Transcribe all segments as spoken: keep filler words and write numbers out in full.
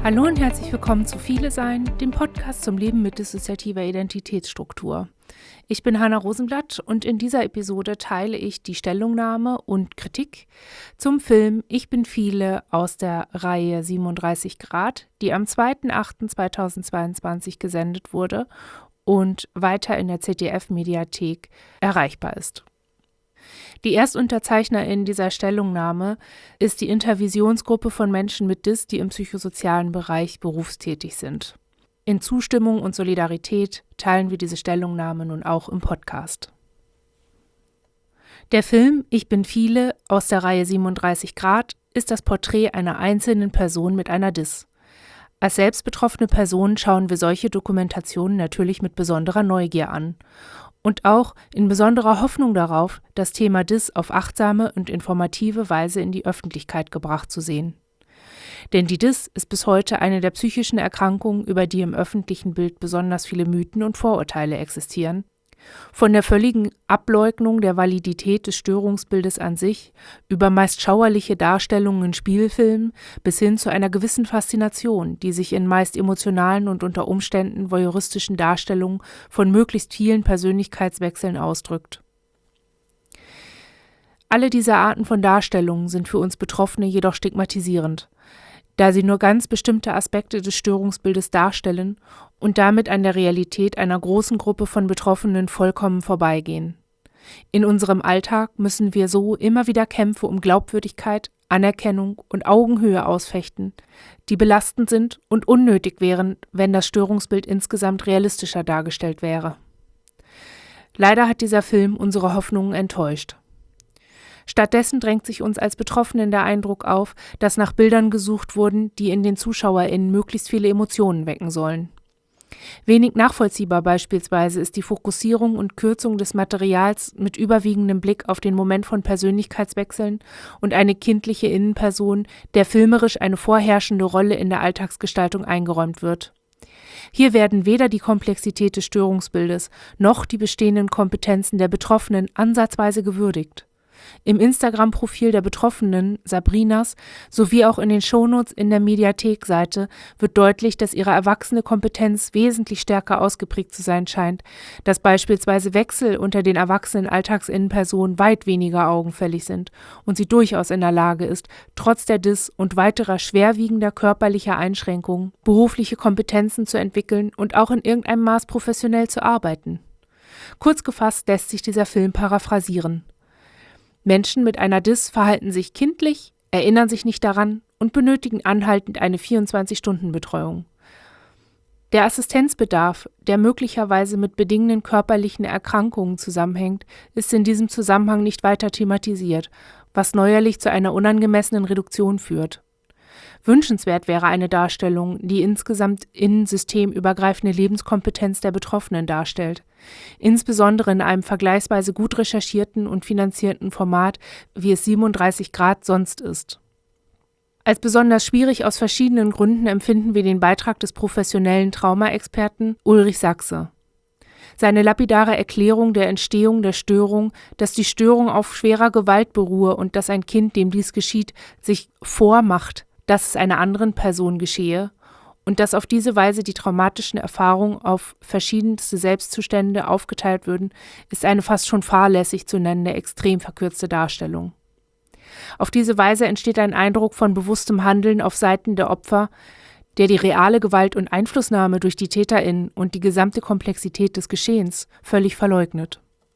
Hallo und herzlich willkommen zu Viele Sein, dem Podcast zum Leben mit dissoziativer Identitätsstruktur. Ich bin Hanna Rosenblatt und in dieser Episode teile ich die Stellungnahme und Kritik zum Film Ich bin Viele aus der Reihe siebenunddreißig Grad, die am zweiter achter zweitausendzweiundzwanzig gesendet wurde und weiter in der Z D F-Mediathek erreichbar ist. Die Erstunterzeichnerin dieser Stellungnahme ist die Intervisionsgruppe von Menschen mit D I S, die im psychosozialen Bereich berufstätig sind. In Zustimmung und Solidarität teilen wir diese Stellungnahme nun auch im Podcast. Der Film Ich bin Viele aus der Reihe siebenunddreißig Grad ist das Porträt einer einzelnen Person mit einer D I S. Als selbstbetroffene Person schauen wir solche Dokumentationen natürlich mit besonderer Neugier an. Und auch in besonderer Hoffnung darauf, das Thema D I S auf achtsame und informative Weise in die Öffentlichkeit gebracht zu sehen. Denn die D I S ist bis heute eine der psychischen Erkrankungen, über die im öffentlichen Bild besonders viele Mythen und Vorurteile existieren. Von der völligen Ableugnung der Validität des Störungsbildes an sich, über meist schauerliche Darstellungen in Spielfilmen bis hin zu einer gewissen Faszination, die sich in meist emotionalen und unter Umständen voyeuristischen Darstellungen von möglichst vielen Persönlichkeitswechseln ausdrückt. Alle diese Arten von Darstellungen sind für uns Betroffene jedoch stigmatisierend, da sie nur ganz bestimmte Aspekte des Störungsbildes darstellen und damit an der Realität einer großen Gruppe von Betroffenen vollkommen vorbeigehen. In unserem Alltag müssen wir so immer wieder Kämpfe um Glaubwürdigkeit, Anerkennung und Augenhöhe ausfechten, die belastend sind und unnötig wären, wenn das Störungsbild insgesamt realistischer dargestellt wäre. Leider hat dieser Film unsere Hoffnungen enttäuscht. Stattdessen drängt sich uns als Betroffenen der Eindruck auf, dass nach Bildern gesucht wurden, die in den ZuschauerInnen möglichst viele Emotionen wecken sollen. Wenig nachvollziehbar beispielsweise ist die Fokussierung und Kürzung des Materials mit überwiegendem Blick auf den Moment von Persönlichkeitswechseln und eine kindliche Innenperson, der filmerisch eine vorherrschende Rolle in der Alltagsgestaltung eingeräumt wird. Hier werden weder die Komplexität des Störungsbildes noch die bestehenden Kompetenzen der Betroffenen ansatzweise gewürdigt. Im Instagram-Profil der Betroffenen, Sabrinas, sowie auch in den Shownotes in der Mediathek-Seite wird deutlich, dass ihre erwachsene Kompetenz wesentlich stärker ausgeprägt zu sein scheint, dass beispielsweise Wechsel unter den erwachsenen Alltagsinnenpersonen weit weniger augenfällig sind und sie durchaus in der Lage ist, trotz der D I S und weiterer schwerwiegender körperlicher Einschränkungen berufliche Kompetenzen zu entwickeln und auch in irgendeinem Maß professionell zu arbeiten. Kurz gefasst lässt sich dieser Film paraphrasieren. Menschen mit einer D I S verhalten sich kindlich, erinnern sich nicht daran und benötigen anhaltend eine vierundzwanzig-Stunden-Betreuung. Der Assistenzbedarf, der möglicherweise mit bedingenden körperlichen Erkrankungen zusammenhängt, ist in diesem Zusammenhang nicht weiter thematisiert, was neuerlich zu einer unangemessenen Reduktion führt. Wünschenswert wäre eine Darstellung, die insgesamt in systemübergreifende Lebenskompetenz der Betroffenen darstellt, insbesondere in einem vergleichsweise gut recherchierten und finanzierten Format, wie es siebenunddreißig Grad sonst ist. Als besonders schwierig aus verschiedenen Gründen empfinden wir den Beitrag des professionellen Traumaexperten Ulrich Sachse. Seine lapidare Erklärung der Entstehung der Störung, dass die Störung auf schwerer Gewalt beruhe und dass ein Kind, dem dies geschieht, sich vormacht, dass es einer anderen Person geschehe und dass auf diese Weise die traumatischen Erfahrungen auf verschiedenste Selbstzustände aufgeteilt würden, ist eine fast schon fahrlässig zu nennende, extrem verkürzte Darstellung. Auf diese Weise entsteht ein Eindruck von bewusstem Handeln auf Seiten der Opfer, der die reale Gewalt und Einflussnahme durch die TäterInnen und die gesamte Komplexität des Geschehens völlig verleugnet.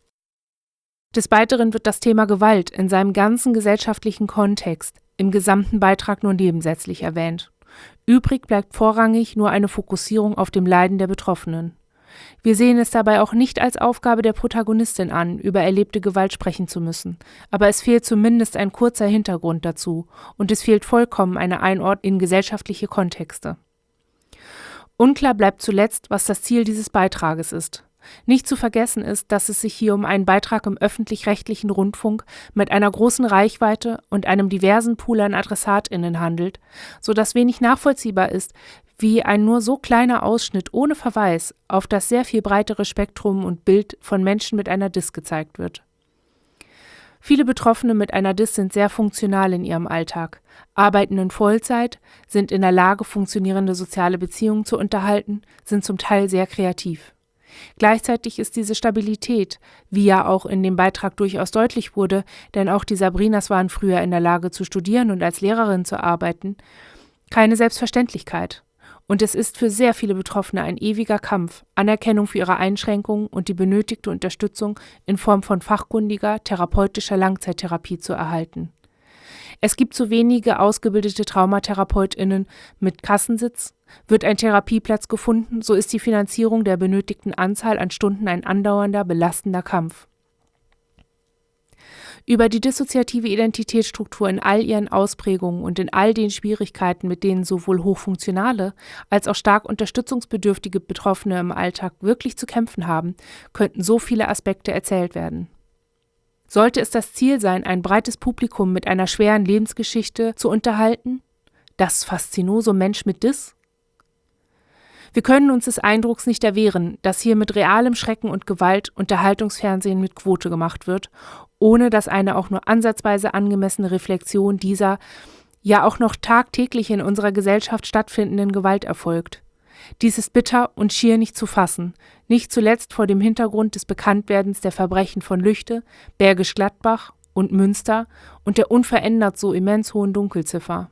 Des Weiteren wird das Thema Gewalt in seinem ganzen gesellschaftlichen Kontext im gesamten Beitrag nur nebensätzlich erwähnt. Übrig bleibt vorrangig nur eine Fokussierung auf dem Leiden der Betroffenen. Wir sehen es dabei auch nicht als Aufgabe der Protagonistin an, über erlebte Gewalt sprechen zu müssen, aber es fehlt zumindest ein kurzer Hintergrund dazu und es fehlt vollkommen eine Einordnung in gesellschaftliche Kontexte. Unklar bleibt zuletzt, was das Ziel dieses Beitrages ist. Nicht zu vergessen ist, dass es sich hier um einen Beitrag im öffentlich-rechtlichen Rundfunk mit einer großen Reichweite und einem diversen Pool an AdressatInnen handelt, sodass wenig nachvollziehbar ist, wie ein nur so kleiner Ausschnitt ohne Verweis auf das sehr viel breitere Spektrum und Bild von Menschen mit einer D I S gezeigt wird. Viele Betroffene mit einer D I S sind sehr funktional in ihrem Alltag, arbeiten in Vollzeit, sind in der Lage, funktionierende soziale Beziehungen zu unterhalten, sind zum Teil sehr kreativ. Gleichzeitig ist diese Stabilität, wie ja auch in dem Beitrag durchaus deutlich wurde, denn auch die Sabrinas waren früher in der Lage zu studieren und als Lehrerin zu arbeiten, keine Selbstverständlichkeit. Und es ist für sehr viele Betroffene ein ewiger Kampf, Anerkennung für ihre Einschränkungen und die benötigte Unterstützung in Form von fachkundiger, therapeutischer Langzeittherapie zu erhalten. Es gibt zu wenige ausgebildete TraumatherapeutInnen mit Kassensitz. Wird ein Therapieplatz gefunden, so ist die Finanzierung der benötigten Anzahl an Stunden ein andauernder, belastender Kampf. Über die dissoziative Identitätsstruktur in all ihren Ausprägungen und in all den Schwierigkeiten, mit denen sowohl hochfunktionale als auch stark unterstützungsbedürftige Betroffene im Alltag wirklich zu kämpfen haben, könnten so viele Aspekte erzählt werden. Sollte es das Ziel sein, ein breites Publikum mit einer schweren Lebensgeschichte zu unterhalten? Das Faszinosum Mensch mit D I S? Wir können uns des Eindrucks nicht erwehren, dass hier mit realem Schrecken und Gewalt Unterhaltungsfernsehen mit Quote gemacht wird, ohne dass eine auch nur ansatzweise angemessene Reflexion dieser ja auch noch tagtäglich in unserer Gesellschaft stattfindenden Gewalt erfolgt. Dies ist bitter und schier nicht zu fassen, nicht zuletzt vor dem Hintergrund des Bekanntwerdens der Verbrechen von Lüchte, Bergisch Gladbach und Münster und der unverändert so immens hohen Dunkelziffer.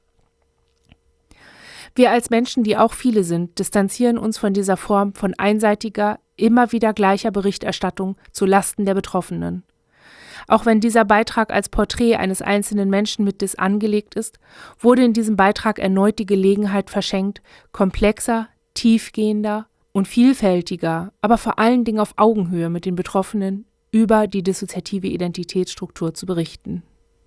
Wir als Menschen, die auch viele sind, distanzieren uns von dieser Form von einseitiger, immer wieder gleicher Berichterstattung zu Lasten der Betroffenen. Auch wenn dieser Beitrag als Porträt eines einzelnen Menschen mit D I S angelegt ist, wurde in diesem Beitrag erneut die Gelegenheit verschenkt, komplexer, tiefgehender und vielfältiger, aber vor allen Dingen auf Augenhöhe mit den Betroffenen über die dissoziative Identitätsstruktur zu berichten.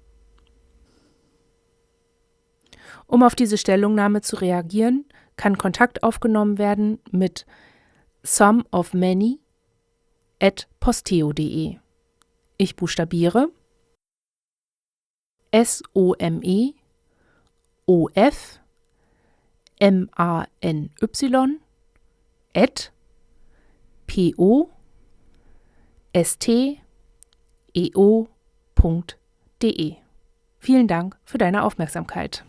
Um auf diese Stellungnahme zu reagieren, kann Kontakt aufgenommen werden mit someofmany at posteo punkt de. Ich buchstabiere S O M E O F M A N Y at P O S T E O punkt de. Vielen Dank für deine Aufmerksamkeit.